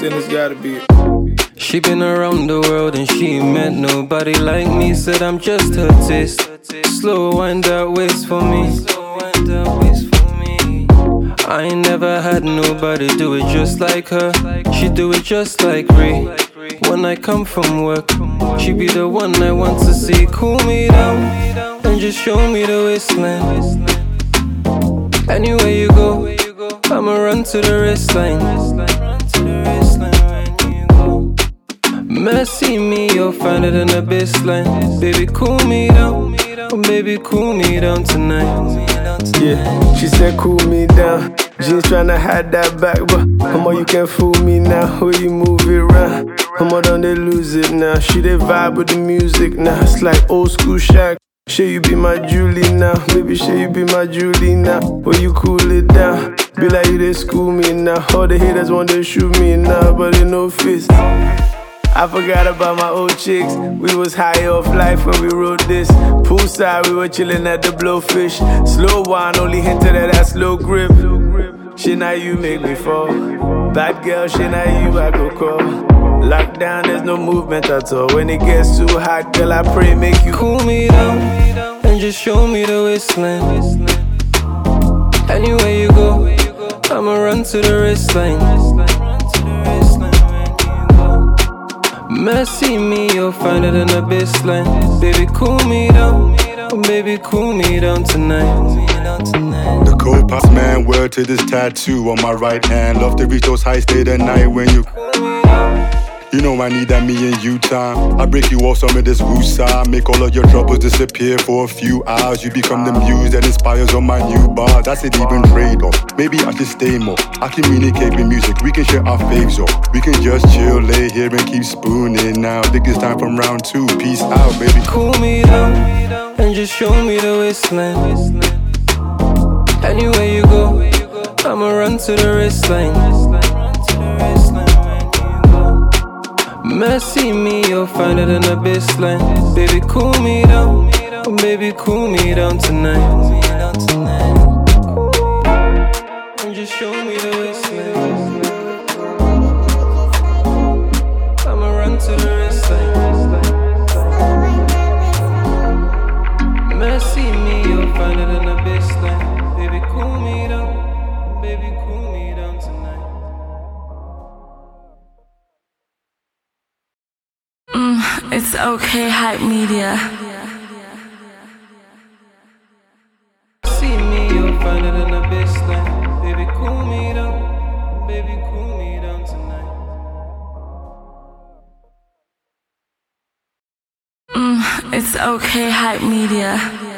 then it's gotta be it. She been around the world and she met nobody like me. Said I'm just her taste. Slow wind that waist for me. I ain't never had nobody do it just like her. She do it just like Ray. When I come from work, she be the one I want to see. Cool me down and just show me the waistline. Anywhere you go, I'ma run to the wristline. Mercy me, you'll find it in the baseline. Baby, cool me down. Oh, baby, cool me down tonight. Yeah, she said cool me down. Jeans tryna hide that back, but come on, you can't fool me now. When you move it round, come on, don't they lose it now. She they vibe with the music now. It's like old school Shaq. Should you be my Julie now? Baby, should you be my Julie now? Will you cool it down? Be like you they school me now. All the haters want to shoot me now, but they no fist. I forgot about my old chicks. We was high off life when we wrote this. Poolside, we were chillin' at the Blowfish. Slow wine, only hinted at that slow grip. Shit, now you make me fall. Bad girl, shit, now you I go call. Lockdown, there's no movement at all. When it gets too hot, girl, I pray make you cool me down and just show me the waistline. Anywhere you go, I'ma run to the wristline. Mercy me, you'll find it in the baseline. Baby, cool me down. Oh, baby, cool me down tonight. The cold pass man, word to this tattoo on my right hand. Love to reach those heights late at night when you You know I need that me and you time. I break you off some of this woosah. Make all of your troubles disappear for a few hours. You become the muse that inspires on my new bars. That's it, even trade-off. Maybe I should stay more. I communicate with music, we can share our faves off. We can just chill, lay here and keep spooning now. Think it's time for round 2, peace out, baby. Cool me down and just show me the waistline. Anywhere you go, I'ma run to the wristline. Mercy me, you'll find it in the baseline. Baby, cool me down. Oh, baby, cool me down tonight. And just show me the waistline. I'ma run to the wristline. Mercy me, you'll find it in the baseline. Baby, cool me down. Baby, cool me down tonight. It's okay, Hype Media. See me, you'll find it in the baseline. Baby, cool me down. Baby, cool me down tonight. It's okay, Hype Media.